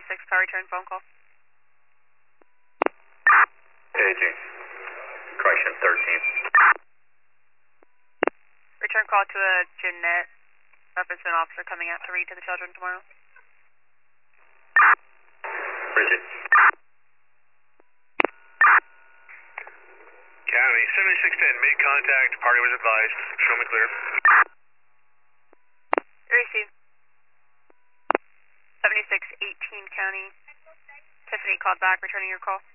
power return phone call. Paging. Correction 13. Return call to a Jeanette. Reference to an officer coming out to read to the children tomorrow. Bridget. County 7610, made contact. Party was advised. Show me clear. Receive. 7618 County. Tiffany called back, returning your call.